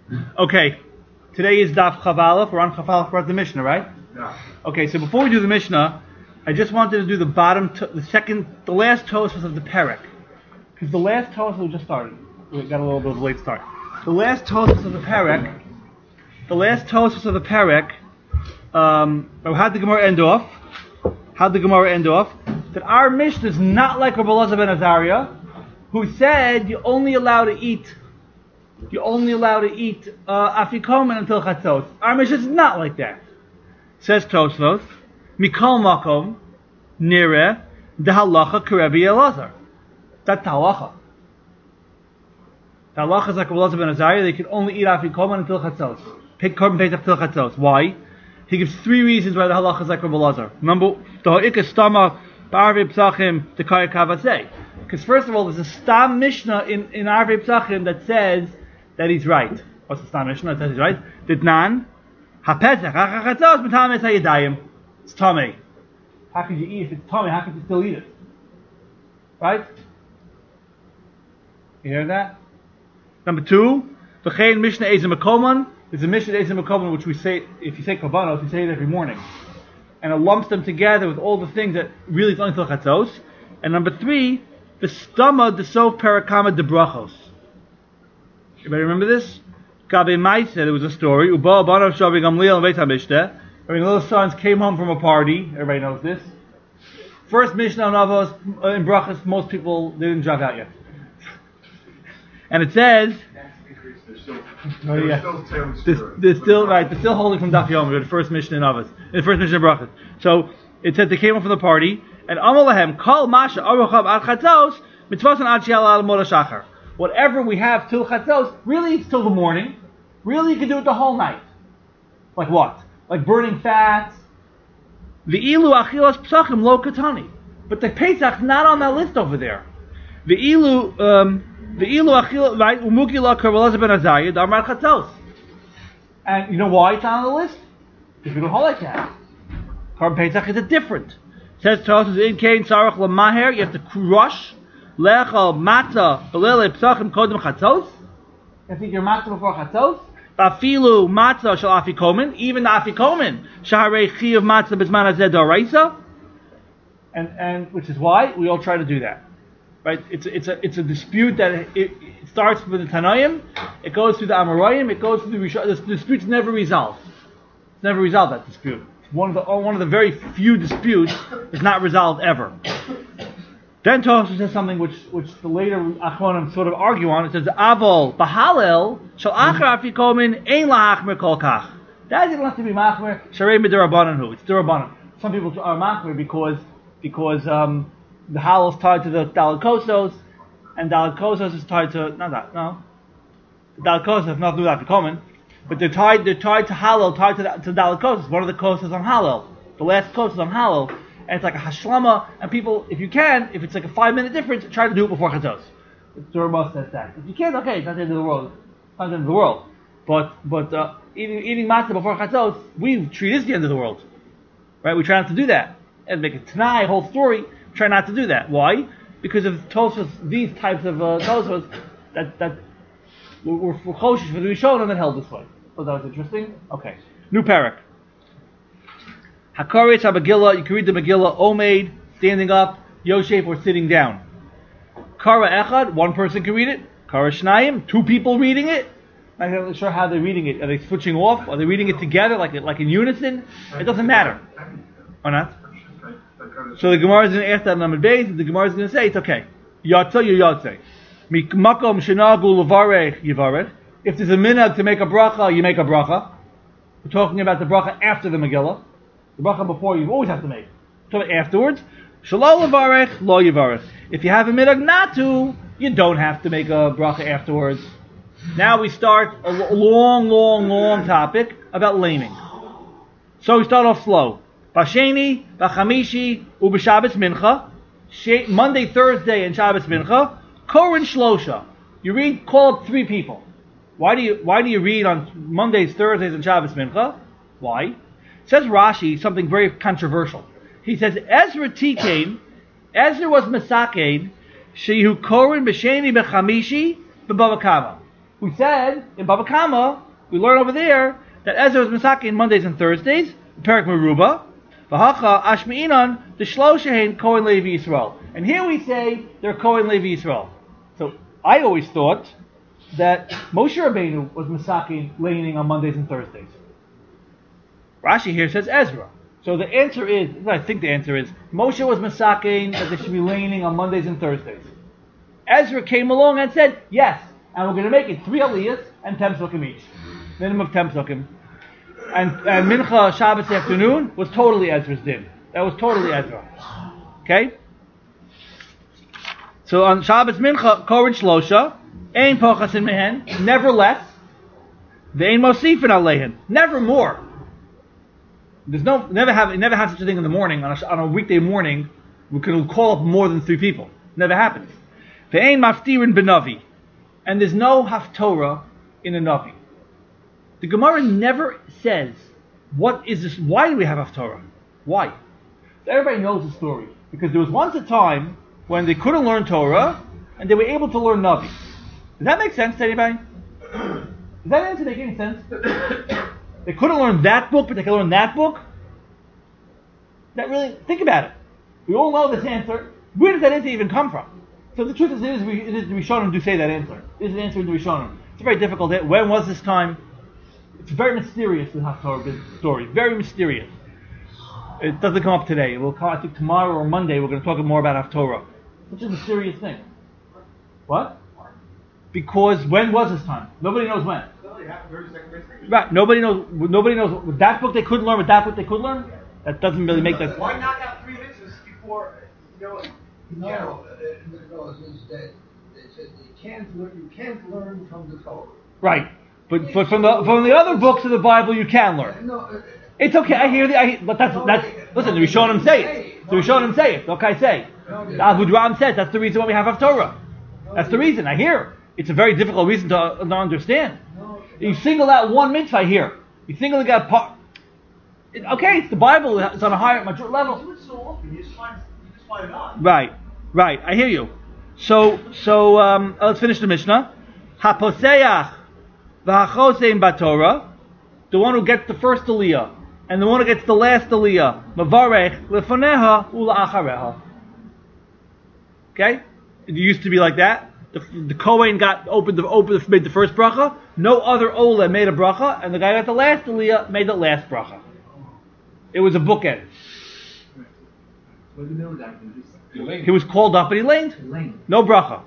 Okay, today is Daf Chavalef. We're on Chavalef for the Mishnah, right? Yeah. Okay, so before we do the Mishnah, I just wanted to do the the last Tosfos of the Perek, because the last Tosfos we just started. We got a little bit of a late start. The last Tosfos of the Perek, how'd the Gemara end off? That our Mishnah is not like Rabbi Elazar ben Azariah, who said you're only allowed to eat afikomen until chatzos. Our Mishnah is not like that. Says Tosfos, Mikol Makom Nire the halacha Karebi Elazar. That's the halacha. The halacha is like Rabbi Elazar ben Azariah. They can only eat afikomen until chatzos. Pick korban pesach until chatzos. Why? He gives three reasons why the halacha is like Rabbi Elazar. Remember, the ha'ikah stama ba'arvei psachim the kaya kavasei. Because first of all, there's a stam mishnah in arvei psachim that says that he's right. What's the stam mishnah that says he's right? Ditnan hapesach hachachatzos b'tames hayadayim. It's tummy. How could you eat if it's tummy? How could you still eat it? Right? You hear that? Number two, v'chein mishnah ezem makoman. There's a Mishnah Ezem Makoman which we say, if you say Kabbanos, we say it every morning. And it lumps them together with all the things that really is only till Chatzos. And number three, the Stama the Sof Parakama de Brachos. Everybody remember this? Gabe Mai said it was a story. Uba Abanav Shavi Gamliel and Beit HaMishneh. Little sons came home from a party. Everybody knows this. First Mishnah on Avos in Brachos, most people didn't jog out yet. And it says, they're still holding from Daf Yomi, the first Mishnah in Avos, the first Mishnah in Brachos. So it said they came up from the party, and Amalahem Kol Masha Arucham Ad Chatzos Mitzvasan Ad She'al Al Moda Shachar. Whatever we have till Chatzos, really it's till the morning. Really, you can do it the whole night. Like what? Like burning fats. Ve'ilu Achilas Psachim Lo Katani. But the Pesach not on that list over there. Ve'ilu right, umukila Rabbi ben Azariah, Damar Chatzos. And you know why it's on the list? Because we don't hold like that. Korban Pesach is different. Says Tosfos in Kain Sarach Lamaher, you have to crush lechal matzah belele psachim kodem Chatzos. You have to eat your matzah before Chatzos. Bafilu matzah shel afikomen, even the afikomen shaharei chi of matzah bisman hazeh d'oraisa. And which is why we all try to do that. Right, it's a dispute that it starts with the Tanoim, it goes through the Amoraim, it goes through the Rishon. The dispute's never resolved. It's never resolved, that dispute. It's one of the very few disputes is not resolved ever. Then Tosfos says something which the later Achronim sort of argue on. It says Avol Bahalel Shal Achar Afikomen Ein LaHachmer Kol Kach. That doesn't have to be Machmer Sharei Midirabanan. It's Dirabanan. Some people are Machmer because the halal is tied to the Daled Kosos, and Daled Kosos is tied to The Daled Kosos have nothing to do with Afikomen, but they're tied to halal, tied to Daled Kosos. One of the Kosos on halal, the last Kosos on halal, and it's like a hashlama. And people, if you can, if it's like a 5-minute difference, try to do it before Chatzos. The Rambam says that. If you can't, okay, it's not the end of the world. It's not the end of the world. But eating matzah before Chatzos, we treat it as the end of the world, right? We try not to do that and make a Tanai whole story. Try not to do that. Why? Because of Tosfos, these types of Tosfos that were choshish for the Rishon and then held this way. So that was interesting. Okay. New parak. Hakaretz HaMegillah, you can read the Megillah Omeid, standing up, Yosef, or sitting down. Kara Echad, one person can read it. Kara Shnayim, two people reading it. I'm not really sure how they're reading it. Are they switching off? Are they reading it together, like in unison? It doesn't matter. Or not? So the Gemara is going to ask that on Amud Beis, and the Gemara is going to say it's okay. Yatsa, you yatsa. Makom shenagu levarech yivarech. If there's a minhag to make a bracha, you make a bracha. We're talking about the bracha after the Megillah. The bracha before you always have to make. So afterwards, shalom levarech, lo yivarech. If you have a minhag not to, you don't have to make a bracha afterwards. Now we start a long topic about laming. So we start off slow. Basheni, Bachamishi, Ubashabbos Mincha, Monday, Thursday, and Shabbos Mincha, Korin Shlosha. You call up 3 people. Why do you read on Mondays, Thursdays, and Shabbos Mincha? Why? Says Rashi something very controversial. He says Ezra Tikain, Ezra was Masakain, Shehu Korin Basheni Bechamishi B'Bava Kama. We said in Baba Kama, we learn over there that Ezra was Masakin Mondays and Thursdays, Perak Meruba, V'hacha Ashmi'inan, the Shloshahin Kohen Levi Yisrael. And here we say they're Kohen Levi Yisrael. So I always thought that Moshe Rabbeinu was Masakin laning on Mondays and Thursdays. Rashi here says Ezra. So the answer is, I think the answer is, Moshe was Masakin that they should be laning on Mondays and Thursdays. Ezra came along and said, yes, and we're going to make it 3 aliyahs and 10 psukim each. Minimum of 10 psukim. And Mincha Shabbos afternoon was totally Ezra's din. That was totally Ezra. Okay? So on Shabbos Mincha, Koren Shlosha, Ein Pochasin Mehen, never less. Ve'ein Mosifin Aleihin, never more. Never have such a thing in the morning, on a weekday morning, we can call up more than 3 people. Never happens. Ve'ein Maftirin Benavi, and there's no Haftorah in a Navi. The Gemara never says, what is this? Why do we have Haftorah? Why? So everybody knows the story. Because there was once a time when they couldn't learn Torah, and they were able to learn Navi. Does that make sense to anybody? Does that answer make any sense? They couldn't learn that book, but they could learn that book? That really, think about it. We all know this answer. Where does that answer even come from? So the truth is, the Rishonim do say that answer. It is an answer in the Rishonim. It's very difficult. When was this time? It's very mysterious, the Haftorah story. Very mysterious. It doesn't come up today. It will come, I think tomorrow or Monday, we're going to talk more about Haftorah. Such a mysterious thing. What? Because when was this time? Nobody knows when. Right. Nobody knows. With that book they couldn't learn. With that book they could learn. That doesn't really make that. Why knock out 3 mitzvahs before? No, it's that they said you can't learn from the Torah. Right. But from the other books of the Bible you can learn. No, it's okay. I hear but that's listen. The Rishonim say it. The Rishonim say it. Okay, say. The Abu Ram says that's the reason why we have Haftorah. That's the reason. I hear. It's a very difficult reason to understand. You single out one mitzvah here. You single out part. Okay, it's the Bible. It's on a higher, mature level. You just find it odd. Right. I hear you. So let's finish the Mishnah. Haposeach v'hachosein batorah, the one who gets the first aliyah and the one who gets the last aliyah. Mavarech lefoneha ula'achareha. Okay, it used to be like that. The Kohen made the first bracha. No other Ola made a bracha, and the guy got the last aliyah made the last bracha. It was a bookend. He was called up, but he laned. No bracha.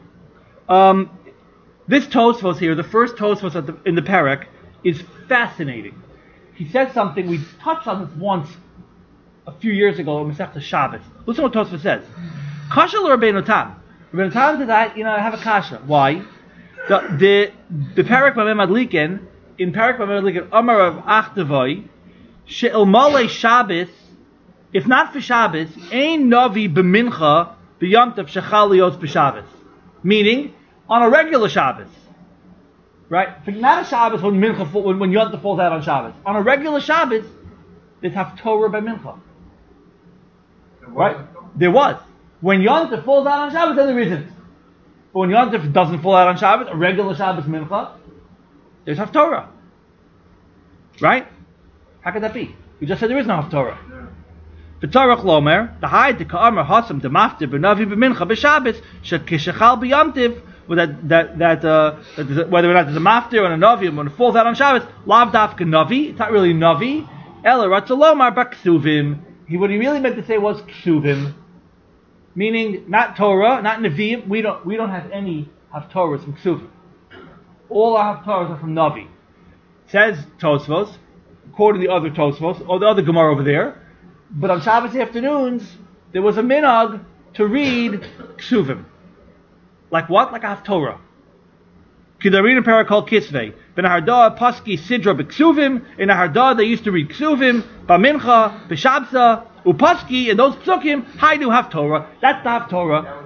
This Tosfos here, the first Tosfos in the Perek, is fascinating. He says something, we touched on this once a few years ago in Masechta Shabbos. Listen what Tosfos says. Kasha l'Rabbeinu Tam. Rabbeinu Tam says, I have a kasha. Why? The Perek Bameh Madlikin, in Perek Bameh Madlikin, Amar of Achtavoy, She'el Malei Shabbos, if not for Shabbos, Ein Navi b'mincha b'yamtav shechal lios b'Shabbos. Meaning, on a regular Shabbos. Right? Not a Shabbos when mincha, when Yom Tov falls out on Shabbos. On a regular Shabbos, there's Haftorah by mincha. Right? There was. When Yom Tov falls out on Shabbos, then there isn't. But when Yom Tov doesn't fall out on Shabbos, a regular Shabbos mincha, there's Haftorah. Right? How could that be? You just said there is no Haftorah. V'tarach lomer, the high the ka'amar hasam the maftir b'navi b'mincha b'Shabbos shekishachal b'yamtiv, whether or not there's a maftir and a navi when it falls out on Shabbos, lav dafka navi. It's not really navi. Ela ratzalomar b'ksuvim. What he really meant to say was ksuvim, meaning not Torah, not Nevi'im. We don't have any haftorahs from ksuvim. All our haftorahs are from navi. Says Tosfos, according to the other Tosfos or the other Gemara over there. But on Shabbos afternoons, there was a minhag to read ksuvim. Like what? Like a haftorah. Kidarin and Parakol Kisvei. Ben Hardah Paski Sidra b'ksuvim. In a Hardah they used to read ksuvim, b'mincha, b'shabsa, upaski, and those psukim, haidu haftorah. That's the haftorah.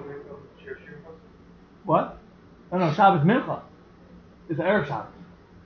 What? No, Shabbos mincha. It's an Erev Shabbos.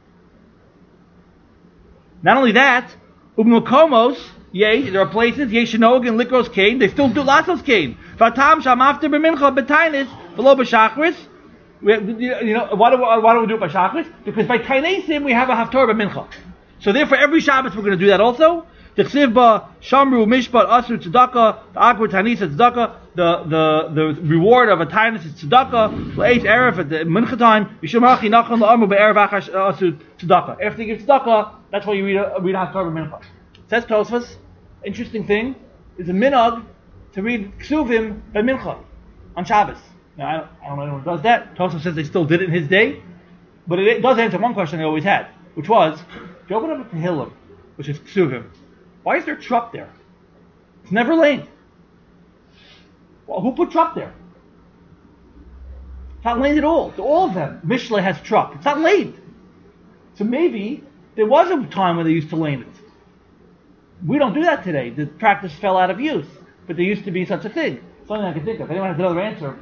Not only that, Ubmukomos, yea, there are places, Yeshinog and Likros Kain, they still do Lassos Kain. Vatam Sham after B'mincha B'tainis, V'lo B'shachris, Why do we do it by Shabbos? Because by Kainesim we have a Haftorah by Mincha. So therefore, every Shabbos we're going to do that also. T'chsiv ba Shamru Mishpat Asur Tzedakah, the Akbar Tanisa Tzedakah, the reward of a Tainus is Tzedakah. L'Eish Erev at the Mincha time. Yishum Hachi Nachon LaAmu BeErev Achash Asur Tzedakah. After you give Tzedakah, that's why you read a Haftorah by Mincha. Says Tosfos. Interesting thing is a minhag to read Ksuvim by Mincha on Shabbos. Now, I don't know anyone who does that. Tosfos says they still did it in his day, but it does answer one question they always had, which was, if you open up a Tehillim, which is Ksuvim, why is there truck there? It's never laned. Well, who put truck there? It's not laned at all. To all of them, Mishle has truck. It's not laned. So maybe there was a time when they used to lane it. We don't do that today. The practice fell out of use, but there used to be such a thing. Something I can think of. Anyone has another answer?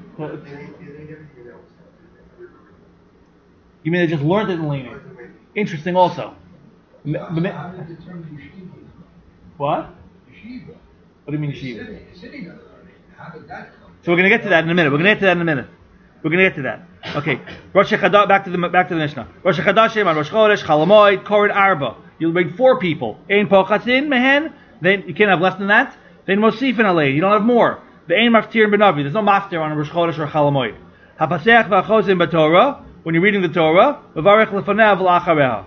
You mean they just learned it in laning? Interesting also. What? Yeshiva. What do you mean yeshiva? Sitting on it. How did that come? So we're going to get to that in a minute. We're going to get to that. Okay. Rosh Hashanah, back to the Mishnah. Rosh Hashanah, Rosh Chodesh, Chalamoid, Korin Arba. You'll bring 4 people. Ein Pochatzin Mehen. Then you can't have less than that. Then Mosifin Alei. You don't have more. The Ein Maftir Benavi. There's no Maftir on a Rosh Chodesh or Chalamoid. Hapaseach v'achozim b'Torah. When you're reading the Torah, V'varech lefanev v'lachareha.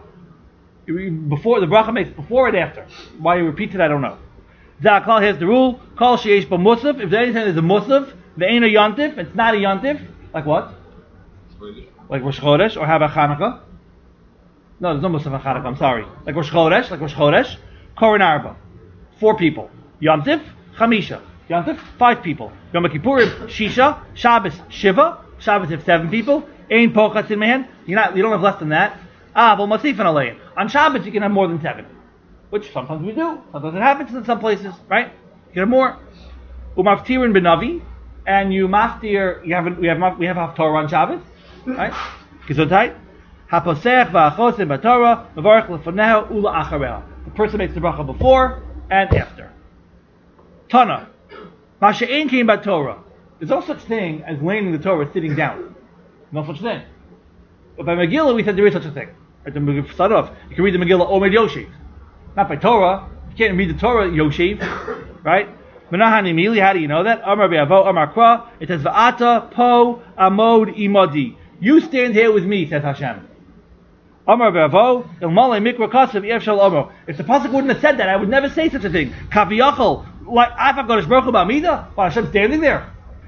Before the bracha makes before and after. Why you repeat it, I don't know. Zakal, here's the rule. Kol sheyesh ba musaf. If there's anything that's a musaf, the ain't a yontif. It's not a yontif. Like what? Like Rosh Chodesh or Haba Chanukah. No, there's no musaf on Chanukah. I'm sorry. Like Rosh Chodesh. Korin Arba. 4 people. Yontif, Chamisha. Yontif, 5 people. Yom Kippurim, Shisha. Shabbos, Shiva. Shabbos have 7 people. Ein pochatzin mehen. You don't have less than that. But masifan alein. On Shabbos you can have more than 7, which sometimes we do. Sometimes it happens in some places, right? You can have more. Umaftirin benavi, and you maftir. We have haftorah on Shabbos, right? Kizotai. Haposech va'achosim b'Torah mevarich lefaneha ula achareha. The person makes the bracha before and after. Tana. Masha'ein came by Torah. There's no such thing as laying the Torah sitting down. No such thing. But by Megillah we said there is such a thing. Right, to start off, you can read the Megillah Omed Yoshev. Not by Torah. You can't read the Torah Yoshev, right? Menahani Mili, how do you know that? Amar Be'avo, Amar Kra. It says Va'ata Po Amod Imodi. You stand here with me, says Hashem. Amar Be'avo Ilmale Mikra Kasav Yev Shal Amro. If the pasuk wouldn't have said that, I would never say such a thing. Kaviyachol, like I've got Baruch Hu Ba'amida, while Hashem's standing there.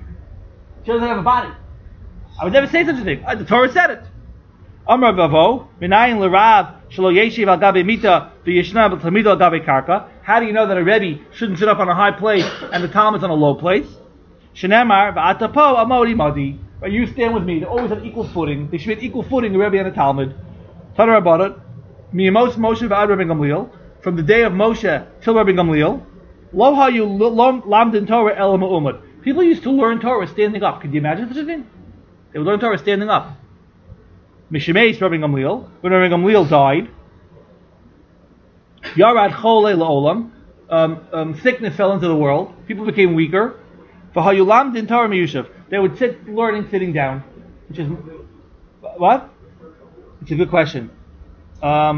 She doesn't have a body. I would never say such a thing. The Torah said it. Amar Bavo, Minayin L'Rav, Shelo Yeshiv Al Gabe Mita, V'Yishna B'Tamido Al Gabe Karka. How do you know that a Rebbe shouldn't sit up on a high place and the Talmud's on a low place? Shenemar V'Ata Po Amodi Modi. You stand with me. They always have equal footing. They should be at equal footing, the Rebbe and the Talmud. Tanar Rabbanot, Miyamos Moshe V'Ad Rabbi Gamliel. From the day of Moshe till Rabbi Gamliel. Lo Hayu Lamdin Torah El Ma'umad. People used to learn Torah standing up. Could you imagine such a thing? They would learn Torah standing up. Mishemeis Rabbi Gamliel. When Rabbi Gamliel died, Yarad Chole La'olam. Sickness fell into the world. People became weaker. V'hayulam din Torah miyushav. They would sit learning sitting down. Which is what? It's a good question. I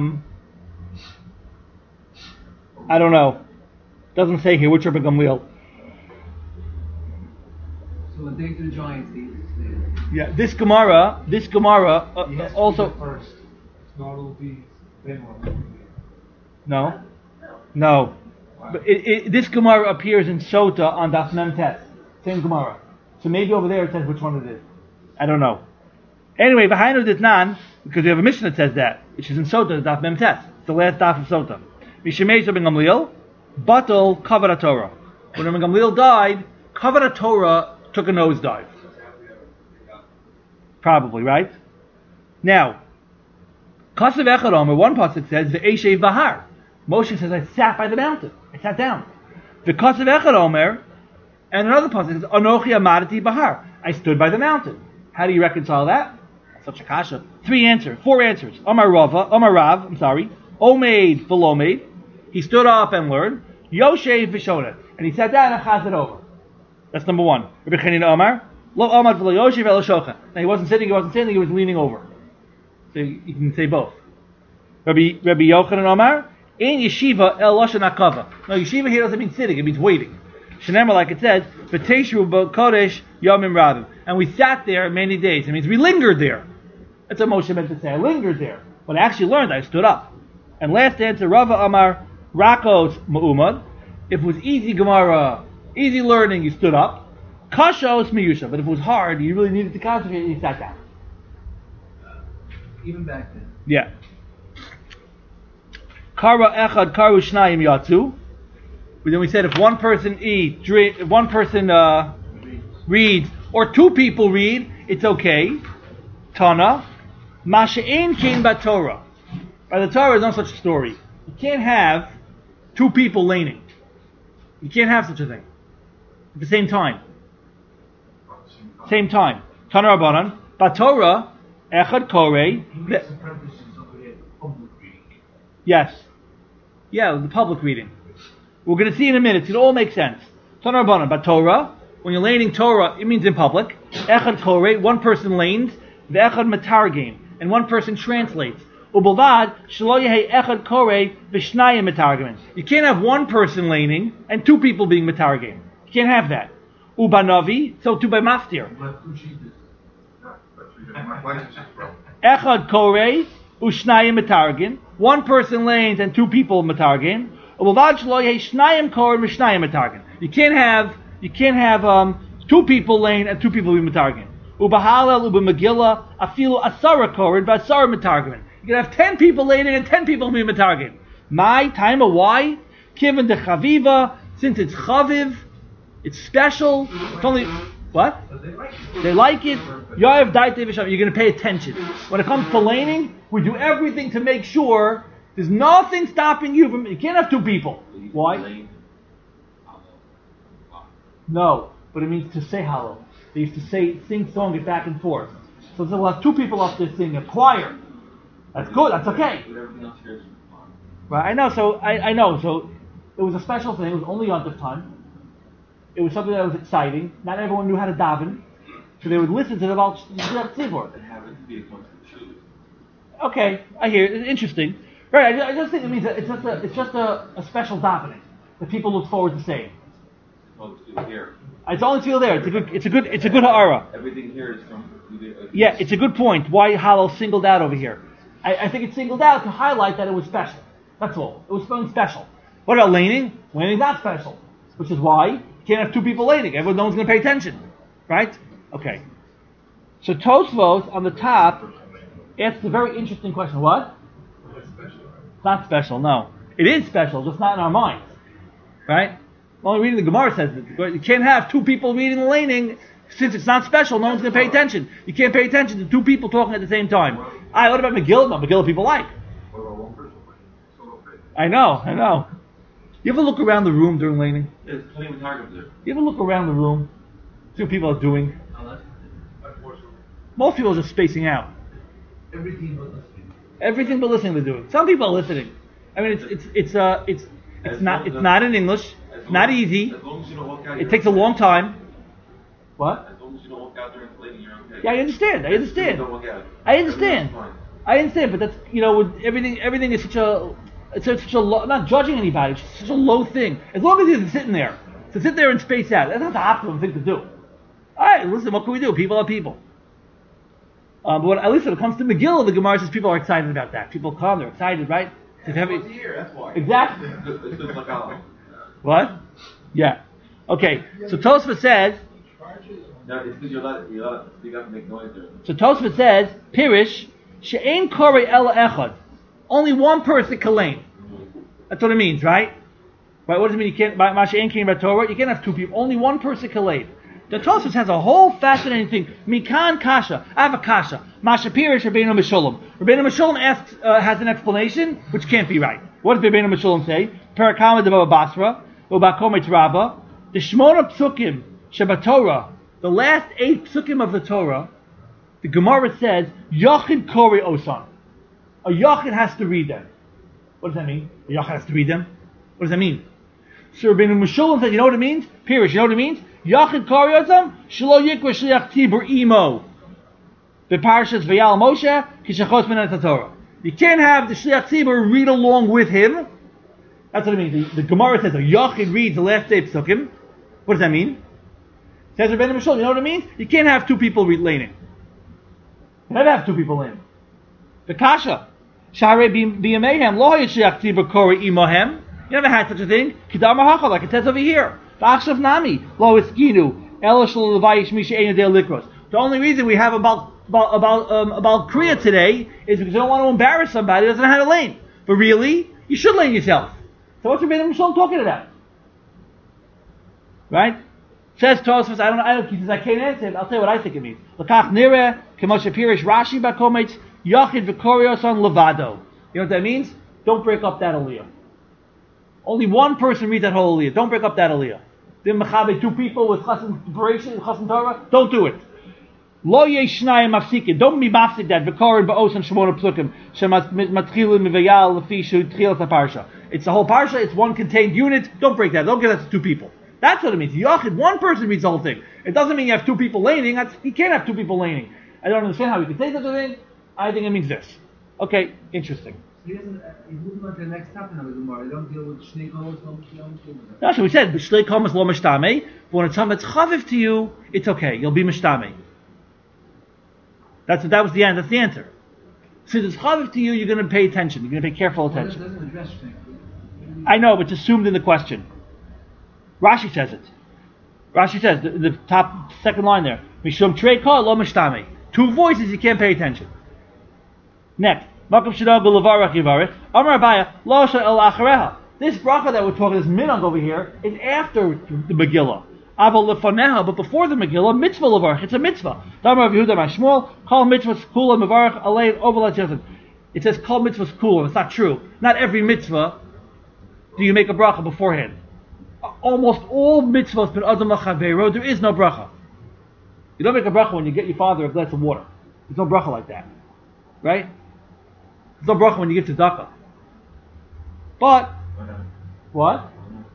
don't know. Doesn't say here which Rabbi Gamliel. So when they do Giants, yeah, this Gemara also. First. Not will be No. But this Gemara appears in Sota on Daf Mem Tes. Same Gemara. So maybe over there it says which one it is. I don't know. Anyway, behind it is Nan, because we have a Mishnah that says that, which is in Sota, Daf Mem Tes. It's the last Daf of Sota. Mishemeis Rabbi Gamliel, Batal Kavod Torah. When Rabbi Gamliel died, Kavod Torah took a nosedive. Probably, right? Now, Kasav Echad Omer, one pasuk says, Ve'eshev Bahar. Moshe says, I sat by the mountain. I sat down. The Kasav Echad Omer, and another pasuk says, Anochi Amadati Bahar. I stood by the mountain. How do you reconcile that? Such a kasha. 4 answers. Amar Rav, Omeid Velomeid. He stood up and learned. Yoshev Vishonah. And he sat down and chazed it over. That's number 1. Rabbi Chanina Omar, Lo amad v'lo yoshev elo shocha. Now he wasn't sitting, he wasn't standing, he was leaning over. So you can say both. Rabbi Yochanan Omar, in yeshiva el lashon akava. No, yeshiva here doesn't mean sitting; it means waiting. Shenemar, like it says, v'teishu b'kodesh yomim rabim. And we sat there many days. It means we lingered there. That's what Moshe meant to say. I lingered there. When I actually learned, I stood up. And last answer, Rava Amar Rakos Ma'umad. If it was easy Gemara, easy learning, you stood up. Kashos Miyusha. But if it was hard, you really needed to concentrate, you sat down. Even back then. Yeah. Kara Echad Karu Shnayim Yatsu. Then we said if one person reads, or two people read, it's okay. Tana. Masha'in King Batorah. By the Torah, there's no such story. You can't have two people laning. You can't have such a thing. At the same time. Same time. Tana Rabbanan. Batorah, Echad Korei. Yes. Yeah, the public reading. We're going to see in a minute. It's going to all make sense. Tana Rabbanan. Batorah, when you're laning Torah, it means in public. Echad Korei, one person lanes. Ve'echad Matargim, and one person translates. Ubulvad shelo yehi echad korei v'shnayim metargim. You can't have one person laning and two people being metargim. You can't have that. Ubanavi, so too by maftir. Echad korei u'shnayim metargim. One person lanes and two people metargim. Ubulvad shelo yehi shnayim korei v'shnayim metargim. You can't have two people lane and two people being metargim. Ubahalel, Ubamagilla, Afilu Asara Korid, Basara Matargim. You can have 10 people laning and 10 people being Matargim. My time of why? Given the Chaviva, since it's Chaviv, it's special. It's only what? They like it. Yoav Daite V'Shav. You're going to pay attention. When it comes to laning, we do everything to make sure there's nothing stopping you from. You can't have two people. Why? No, but it means to say hallow. They used to sing song it back and forth. So we'll have two people up there singing a choir. That's good. That's okay. Right? I know. So I know. So it was a special thing. It was only on the time. It was something that was exciting. Not everyone knew how to daven, so they would listen to the Baal Tzibor. Okay, I hear it. It's interesting. Right? I just think it means that it's just a special davening that people look forward to saying. It's only feel there. It's a good ha'ara. Everything here is from. Yeah, it's a good point. Why Hallel singled out over here? I think it's singled out to highlight that it was special. That's all. It was something special. What about laning? Laning's not special, which is why you can't have two people laning. No one's going to pay attention, right? Okay. So Tosfos on the top asks a very interesting question. What? It's not special. No, it is special, just not in our minds, right? Only reading the Gemara says that you can't have two people reading the laning since it's not special. No one's going to pay attention. You can't pay attention to two people talking at the same time. What about Megillah? No, Megillah people like. I know. You ever look around the room during laning? There's plenty of targets there. You ever look around the room, see what people are doing? Most people are just spacing out. Everything but listening. Everything but listening they're doing. Some people are listening. I mean, it's not in English. It's not easy. As long as you don't walk out, It takes a long time. What? As long as you don't walk out during the laning, you're okay. Yeah, I understand. Don't walk out. I understand. Everything's fine. But that's with everything is such a low, not judging anybody. It's just such a low thing. As long as you're sitting there, to sit there and space out, that's not the optimum thing to do. All right, listen, what can we do? People are people. But at least when it comes to Megillah, the Gemara says people are excited about that. People come, they're excited, right? Here, that's why. Exactly. It's just like Allah. What? Yeah. Okay. So Tosfos says. No, it's because you're allowed to speak up and make noise there. So Tosfos says, Pirish she'ein korei ela echad. Only one person can lane. That's what it means, right? Right? What does it mean? You can't. Masha'ein king Torah. You can't have two people. Only one person can lane. The Tosfos has a whole fascinating thing. Mikan kasha. I have a kasha. Masha Pirish Rabbeinu Meshulam. Rabbeinu Meshulam has an explanation which can't be right. What does Rabbeinu Meshulam say? Parakama de Baba Basra. Ubakomet Rabba. The Shmona Psukim Shabbatorah. The last 8 psukim of the Torah, the Gemara says, Yochid Kori Osan. A Yochid has to read them. What does that mean? A Yochid has to read them? What does that mean? So Rabbeinu Meshulam says, you know what it means? Pirish, you know what it means? Yachid Koryotam, Shelo Yikra Shliach Tibur Imo. The Parshas Vayal Moshe, Kishachos Min Torah. You can't have the Shliach Tibur read along with him. That's what it means. The Gemara says a Yachid reads the last day of Psukim. What does that mean? Says Rebbeinu Mishal, you know what it means? You can't have two people read laning. You never have two people laning. The Kasha. Share Biyamehem, Lo Yishliach Tibur Kori Imohem. You never had such a thing. Kidar Mahacha, like it says over here. V'achshav Nami, Lo Eskinu, Ela Shel Levayish Misha Eina Del Likros. The only reason we have about Kriya today is because you don't want to embarrass somebody who doesn't know how to lane. But really, you should lane yourself. So what's Rebbeinu Mishal talking about? Right? Says Tosfos, he says I can't answer it. I'll tell you what I think it means. L'kach nireh, k'moshe pirish Rashi b'kometz, yachid v'korios on levado. You know what that means? Don't break up that aliyah. Only one person reads that whole aliyah. Don't break up that aliyah. Then mechabe two people with chassan preparation, chassan Torah. Don't do it. Lo yeshnayim mafsikin. Don't be mafsik that v'korin ba'os and shemona psukim shematchilin mivayal lefi shu tchilas haparsha. It's the whole parsha. It's one contained unit. Don't break that. Don't give that to two people. That's what it means. Yachid, one person reads the whole thing. It doesn't mean you have two people laning. You can't have two people laning. I don't understand how you can say such a thing. I think it means this. Okay, interesting. He's moving on to the next topic of the Gemara. They don't deal with Shnei Kolos, That's what we said. Shnei Kolos lo mishtame. But when it's something that's chaviv to you, it's okay. You'll be mishtame. That was the end. That's the answer. Since it's chaviv to you, you're going to pay attention. You're going to pay careful attention. It doesn't address Shnei. I know, but it's assumed in the question. Rashi says it. Rashi says, the top second line there. Mishum trei kol lo mishtame. Two voices, you can't pay attention. Next. Makom shadal b'levarach yivarech. Amar Abaya, lo shel achareha. This bracha that we're talking, this minhag over here, is after the Megillah. Aval lefaneha, but before the Megillah, mitzvah levarach. It's a mitzvah. Damar Yehuda Mashmuel, kol mitzvah skula mevarach alein overlat yosef. It says kol mitzvah skula. It's not true. Not every mitzvah do you make a bracha beforehand. Almost all mitzvahs ben adam lachavero, there is no bracha. You don't make a bracha when you get your father a glass of water. There's no bracha like that, right? There's no bracha when you give tzedakah. But what?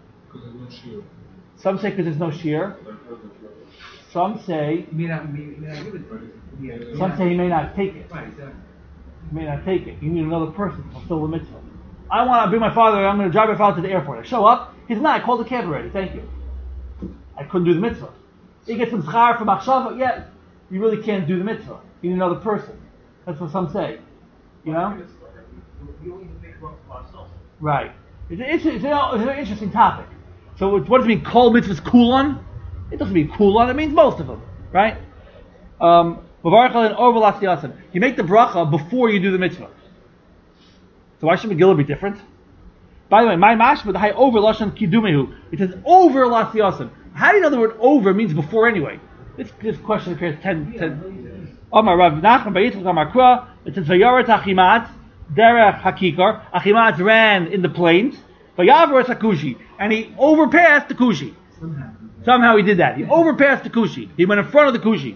Some say because there's no shear. Some say He may not give it. some say he may not take it. Right, exactly. He may not take it. You need another person to fulfill the mitzvah. I want to bring my father. I'm going to drive my father to the airport. I show up. He's not. I called the cab already. Thank you. I couldn't do the mitzvah. You get some schar from Achshava. Yeah, you really can't do the mitzvah. You need another person. That's what some say. You know? You only make bracha for ourselves. Right. It's an interesting topic. So what does it mean? Kol mitzvahs kulon? It doesn't mean kulon. It means most of them. Right? Mavarach and overlas yasim. You make the bracha before you do the mitzvah. So why should Megillah be different? By the way, my mashma the high over lashon kidumehu. It says over las yasim. How do you know the word over means before anyway? This question appears 10. Omar Rav Nachman Bayitzchak Amar Kra. It says vayaret achimat derech hakikar. Achimat ran in the plains. Vayavar sakushi, and he overpassed the kushi. Somehow he did that. He overpassed the kushi. He went in front of the kushi.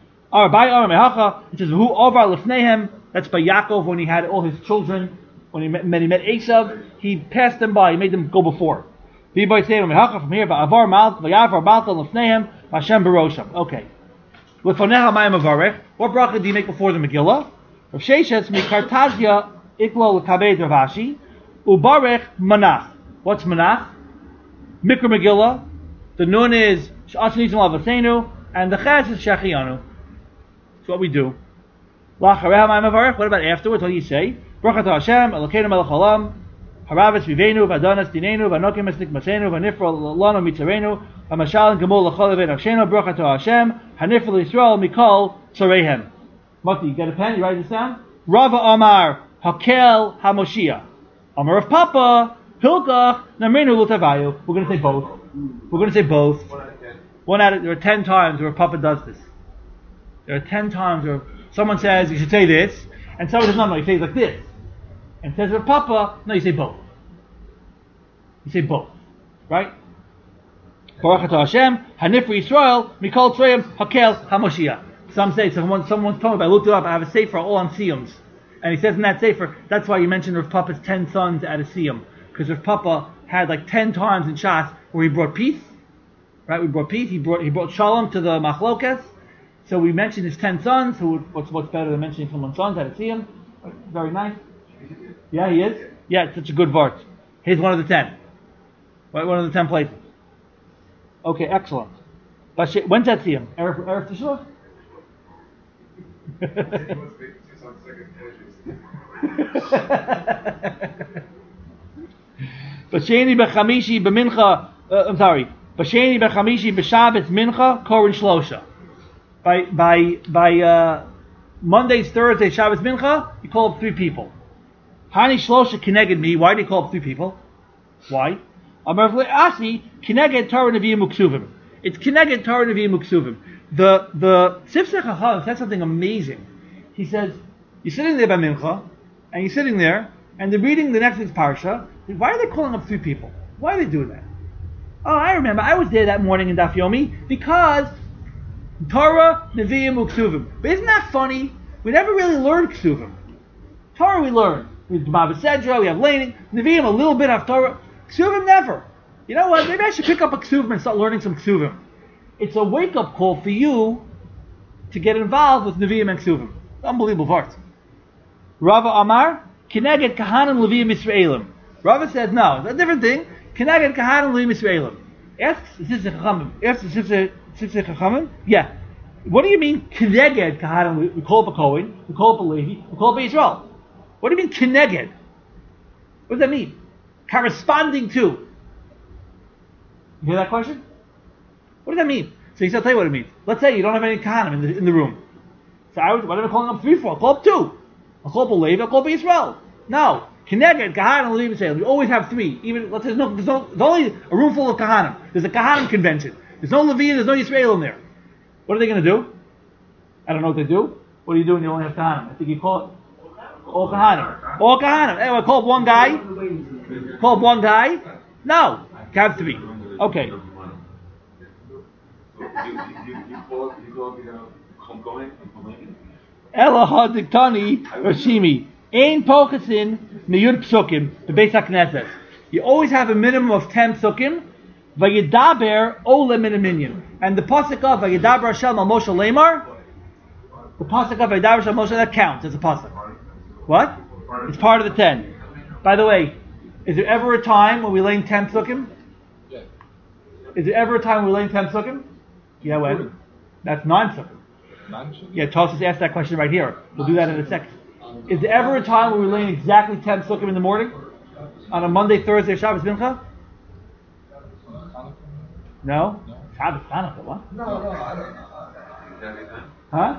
It says who over lefnehem. That's by Yaakov when he had all his children. When he met Esav, he passed them by. He made them go before. From here, Vayavar Malta lefnehem Hashem barosham. Okay. Lefoneha ma'am avarech. What bracha do you make before the Megillah? Rav Sheshes mikartazia iklo lekabed Ravashi ubarech manach. What's manach? Mikra Megillah. The nun is Sh'asnizim Lavasenu, and the ches is Shechianu. That's what we do. Lachareha ma'am avarech. What about afterwards? What do you say? Bracha to Hashem, Elokeinu melech haolam, Haravis vivenu, Vadanas dinenu, Vanokim es nikmasenu, Vanifra lano mitzarenu, Hamashal gemul l'chol eved nafshenu, Bracha to Hashem, Hanifra l'Yisrael mikol tzareihem. Mati, you get a pen? You write this down? Rava Amar, Hakel HaMoshiach. Amar of Papa, Hilkach, Namrinu l'Tavayu. We're going to say both. We're going to say both. There are 10 times where Papa does this. There are 10 times where someone says you should say this, and someone says no, you say it like this. And says with Papa, no, you say both. You say both. Right? Baruch atah Hashem, Hanif Yisrael, Mikol Tzreim, Hakel HaMoshiach. Some say, someone's told me, I looked it up, I have a sefer all on siyums. And he says in that sefer, that's why you mentioned Rav Papa's 10 sons at a siyum. Because Rav Papa had like 10 times in Shas where he brought peace, Right? We brought peace. He brought shalom to the machlokes. So we mentioned his 10 sons. What's better than mentioning someone's sons? I didn't see him. Very nice. Yeah, he is. Yeah, it's such a good vart. He's one of the 10. One of the 10 places. Okay, excellent. When's that see him? Erev Teshuvah? Basheni b'chamishi b'mincha. I'm sorry. Basheni b'chamishi b'shabbat mincha korin shlosha. By Mondays, Thursdays, Shabbos mincha, you call up 3 people. Hani shlosha kineged me. Why do you call up 3 people? Why? Asi kineged Torah Nevi'im Uksuvim. It's kineged Torah Nevi'im Uksuvim. The Sifsei Chacham says something amazing. He says, you're sitting there by mincha, and you're sitting there, and they're reading the next week's parsha. Why are they calling up 3 people? Why are they doing that? Oh, I remember. I was there that morning in Daf Yomi because Torah, Nevi'im, Uksuvim. But isn't that funny? We never really learned Ksuvim. Torah we learn. We have Baba Sedra, we have Laning, Nevi'im a little bit of Torah. Ksuvim never. You know what? Maybe I should pick up a Ksuvim and start learning some Ksuvim. It's a wake-up call for you to get involved with Nevi'im and Ksuvim. Unbelievable part. Rava Amar, Kineged Kahanim Levi'im Yisraelim. Rava says, no, it's a different thing. Kineged Kahanim Levi'im Yisraelim. Asks Sifsei Chachamim. Yeah. What do you mean, Kineged Kahanim? We call up a Kohen, we call up a Levi, we call up a Yisrael. What do you mean, Kineged? What does that mean? Corresponding to. You hear that question? What does that mean? So he said, I'll tell you what it means. Let's say you don't have any Kahanim in the room. So what am I calling up 3 for? I'll call up 2. I'll call up a Levi, I'll call up a Yisrael. No. Kineged, Kahanim, Levi, Yisrael. We always have 3. Even, let's say, there's only a room full of Kahanim. There's a Kahanim convention. There's no Levi, there's no Yisrael in there. What are they going to do? I don't know what they do. What do you do when you only have Kahanim? I think you call it all Kahanim. All Kahanim. Anyway, call up one guy. Call up one guy. No. Have 3. Okay. Ela hadiktani Rashimi. Ein pochasin miyud psukim bebeis hakneses. You always have a minimum of 10 psukim. Vayidaber ole min a minyan. And the pasuk of Vayidaber Hashem al Moshe Lemar, the pasuk of Vayidaber Hashem al Moshe, that counts as a pasuk. What? It's part of the 10. By the way, is there ever a time when we lay 10 psukim? Yes. Is there ever a time when we lay 10 psukim? Yeah, when? That's 9 psukim. Yeah, Tosus asked that question right here. We'll do that in a second. Is there ever a time when we're laying exactly 10 psukim in the morning? On a Monday, Thursday, Shabbos, Mincha? No? Shabbos, Hanukkah, what? No, I don't know. Huh?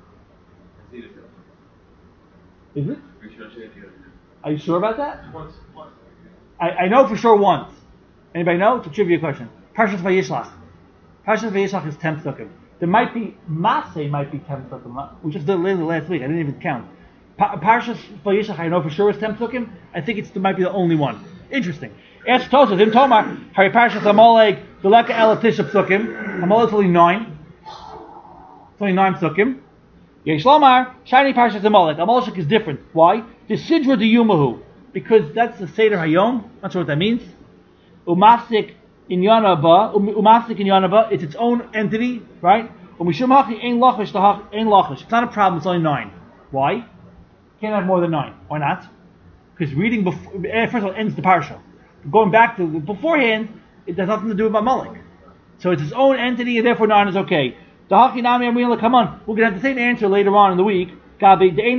Is it? Are you sure about that? I know for sure once. Anybody know? It's a trivia question. Parshas Vayishlach. Parshas Vayishlach is 10 psukim. There might be, Maseh might be 10 psukim. We just did it last week. I didn't even count. Parshas Vayishlach, I know for sure is 10 psukim. I think it might be the only one. Interesting. Ask Tosas, in Tomar, Hari Parshas Amalek, Deleka El Tisha psukim. Amalek is only 9. It's only 9 psukim. Yesh Lomar, Shiny Parshas Amalek. Amalek is different. Why? The Sidra de Yumahu. Because that's the Seder Hayom. Not sure what that means. Umafsik in Yanaba, it's its own entity, right? It's not a problem, it's only 9. Why? Can't have more than 9. Why not? Because reading first of all ends the parsha. Going back to beforehand, it has nothing to do with Amalek. So it's its own entity, and therefore 9 is okay. Come on, we're going to have the same answer later on in the week. You're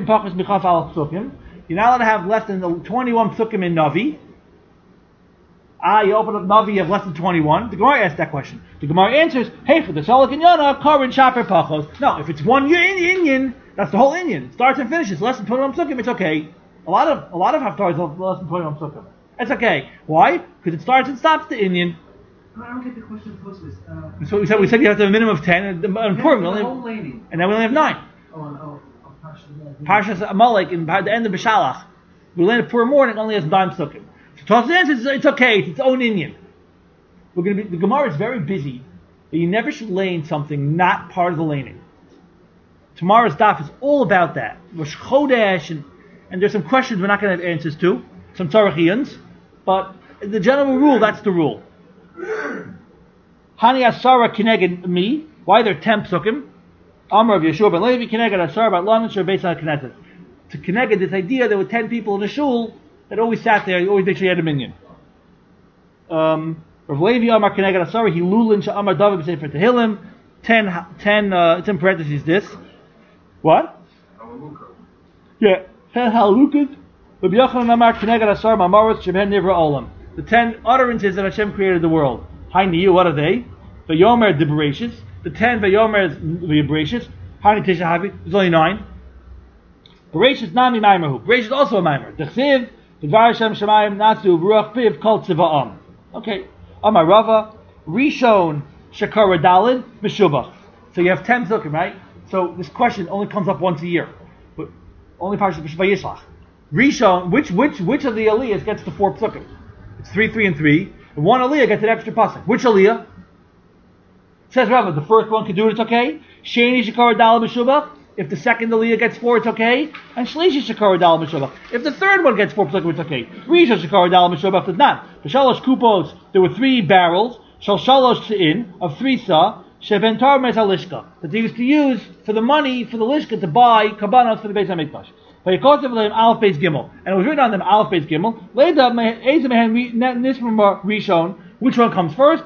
not allowed to have less than 21 psukim in Navi. You open up Navi, you have less than 21. The Gemara asks that question. The Gemara answers, hey, for the Shalak and Yana, Karin Shaper Pachos. No, if it's one Inyan, that's the whole Inyan. It starts and finishes. Less than 21 psukim, it's okay. A lot of Haftarahs are less than 21 psukim. It's okay. Why? Because it starts and stops the Inyan. I don't get the question first. So we said you have to have a minimum of 10, and Purim, and then we only have 9. Parshas Amalek, in the end of Bishalach, we land at Purim morning, only has 9 psukim. So Tosfos answers, it's okay, it's its own Inyan. The Gemara is very busy, but you never should lane something not part of the laning. Tomorrow's daf is all about that. Rosh Chodesh, and there's some questions we're not going to have answers to, some tzarachiyans, but the general rule, that's the rule. Hani Asara Kineged me. Why they're 10 psukim? Amar of Yeshua ben Levi Kineged Asara Bat Laman Shur based on Knesset. To Kineged this idea there were 10 people in the shul that always sat there, always make sure you had a minyan. Rav Levi Amar Kineged Asara Hilulin Sha'amar David B'Sefer Tehillim. 10, it's in parentheses this. What? Yeah. 10 halukot. Rabbi Yochanan Amar Kineged Asara Mamaros Sheben Nivra Olam. The 10 utterances that Hashem created the world. Hi Niyu, what are they? Vayomer the Bereshis. The 10 Vayomer the Bereshis. Hani Tisha Havi. There's only 9. Bereshis Nami Maimerhu. Bereshis is also a Maimer. Dechsiv, Dvar Hashem Shemayim Natsu Ruach Piv Kol Tziva'am. Okay. Amar Rava, Rishon Shakara Dalid Meshubach. So you have 10 psukim, right? So this question only comes up once a year. But only Parshat Vayishlach. Rishon, which of the Aliyahs gets the 4 psukim? It's 3, 3, and 3. And one Aliyah gets an extra pasuk. Which Aliyah? Says Rava, the first one can do it, it's okay. Sheni Shakara Dalid Meshubach. If the second Aliyah gets 4, it's okay. And Shlishi Shakara Dalid Meshubach. If the third one gets 4 psukim, it's okay. Rishon Shakara Dalid Meshubach does not. The Shalosh Kupos, there were 3 barrels. Shalosh Tze'in, of 3 sa. Sheben Tarmes HaLishka. That they used to use for the money, for the Lishka, to buy Kabbanos for the Beis HaMikdash. And it was written on them Aleph Beis Gimel. Rishon. Which one comes first?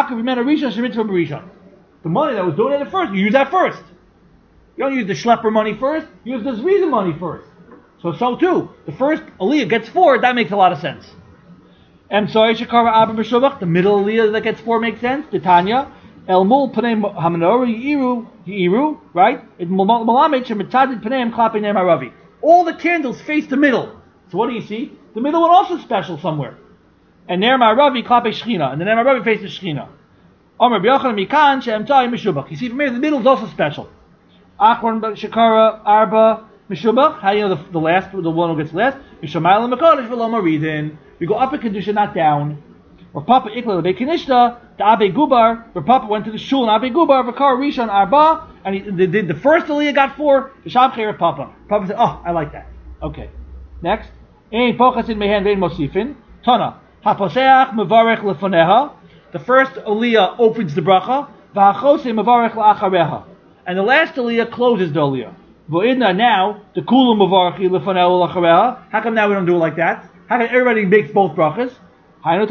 The money that was donated first, you use that first. You don't use the schlepper money first. You use the Zriza money first. So too. The first Aliyah gets 4. That makes a lot of sense. The middle Aliyah that gets 4 makes sense. Titania. El mul panem hamanor yiru, right? It malamet shemitzadik panem klape nem haravi. All the candles face the middle. So what do you see? The middle one also special somewhere. And ner ma'aravi klape shchina, and the ner ma'aravi faces shchina. Omer b'yochanan mikan she'emtzai mishubach. You see from here the middle is also special. Achron shakara arba mishubach. How do you know the last, the one who gets last? Mishamayla mekodesh v'lo maridin. We go up in kedusha, not down. Or Papa Ikla Abe Kinishta, the Abe Gubar, where Papa went to the shul, and Abe Gubar, Vakar Rishon Arba, and the first Aliyah got 4, the Shabcher Papa. Papa said, oh, I like that. Okay. Next. Ein Pochasin Mehen Vein Mosifin. Tana. Haposeach Mevarech Lefoneha. The first Aliyah opens the bracha. V'achose Mevarech La'achareha. And the last Aliyah closes the Aliyah. V'idna now, the Kulam Mevarech Lefoneha La'achareha. How come now we don't do it like that? How come everybody makes both brachas? Somebody's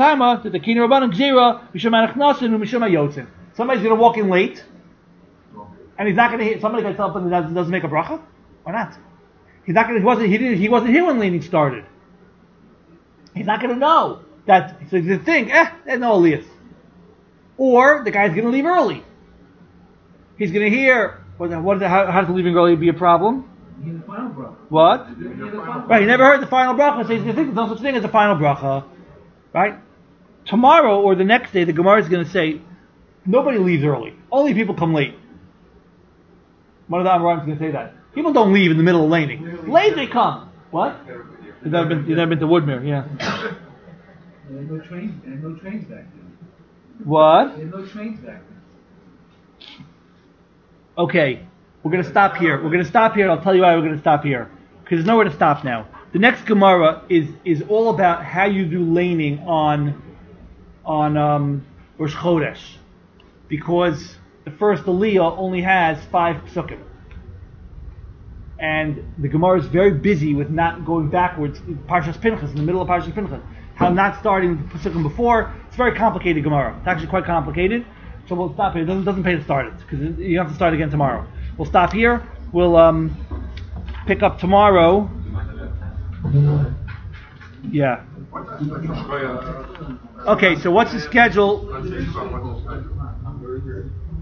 going to walk in late, and he's not going to hear. Somebody can tell him that doesn't make a bracha. Why not? He's not going to. He wasn't here when leaning started. He's not going to know that. So he's going to think, there's no aliyahs. Or the guy's going to leave early. He's going to hear. How does leaving early be a problem? The final bracha. What? Right. He never heard the final bracha, so he's going to think there's no such thing as a final bracha. Right? Tomorrow or the next day, the Gemara is going to say, nobody leaves early. Only people come late. One of the Amoraim is going to say that. People don't leave in the middle of laning. Late they come. What? You've never been to Woodmere, yeah. There are no trains back then. What? There are no trains back then. Okay, we're going to stop here. I'll tell you why we're going to stop here. Because there's nowhere to stop now. The next Gemara is all about how you do laning on Rosh Chodesh, because the first Aliyah only has 5 psukim, and the Gemara is very busy with not going backwards. Parshas Pinchas, in the middle of Parshas Pinchas, how not starting the psukim before. It's very complicated Gemara. It's actually quite complicated. So we'll stop here. It doesn't pay to start it because you have to start again tomorrow. We'll stop here. We'll pick up tomorrow. Yeah. Okay, so what's the schedule?